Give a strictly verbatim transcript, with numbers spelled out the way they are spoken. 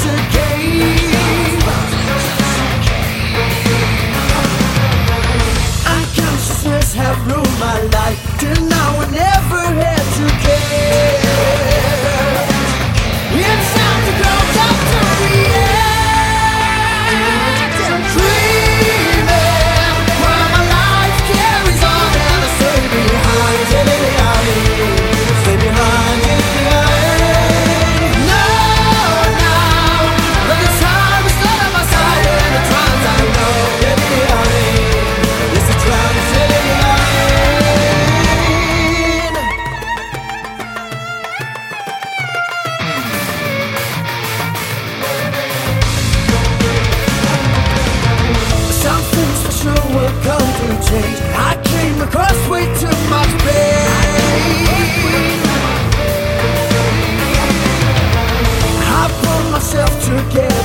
a game. Unconsciousness have ruled my life till now I never had to care. It's time to go up to the end and dreaming while my life carries on and I stay behind, stay behind, stay behind. No, now, but the time is not on my side and the times I know. Stay behind, it's a trying to stay behind. Something's for sure will come to change. I came across way too much pain. I pulled myself together.